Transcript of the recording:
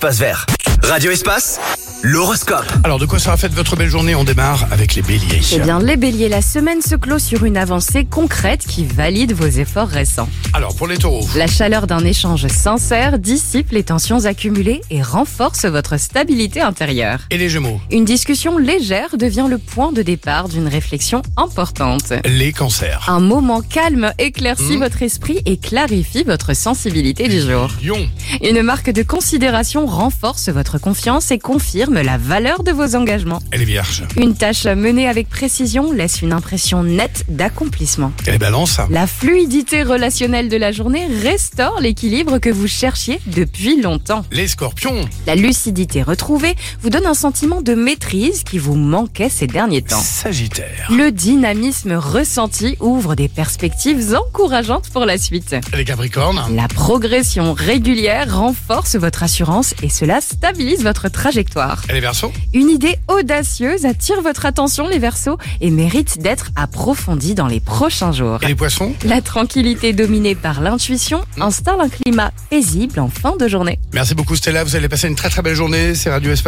Espace Vert. Radio Espace, l'horoscope. Alors, de quoi sera faite votre belle journée? On démarre avec les béliers. Eh bien, les béliers, la semaine se clôt sur une avancée concrète qui valide vos efforts récents. Alors, pour les taureaux. La chaleur d'un échange sincère dissipe les tensions accumulées et renforce votre stabilité intérieure. Et les gémeaux. Une discussion légère devient le point de départ d'une réflexion importante. Les cancers. Un moment calme éclaircit votre esprit et clarifie votre sensibilité du jour. Lion. Une marque de considération renforce votre confiance et confirme la valeur de vos engagements. Et les vierges. Une tâche menée avec précision laisse une impression nette d'accomplissement. Et les balances. La fluidité relationnelle de la journée restaure l'équilibre que vous cherchiez depuis longtemps. Les scorpions. La lucidité retrouvée vous donne un sentiment de maîtrise qui vous manquait ces derniers temps. Sagittaire. Le dynamisme ressenti ouvre des perspectives encourageantes pour la suite. Les capricornes. La progression régulière renforce votre assurance et cela stabilise votre trajectoire. Et les verseaux. Une idée audacieuse attire votre attention, les Verseaux, et mérite d'être approfondie dans les prochains jours. Et les poissons. La tranquillité dominée par l'intuition installe un climat paisible en fin de journée. Merci beaucoup Stella, vous allez passer une très très belle journée. C'est Radio Espace.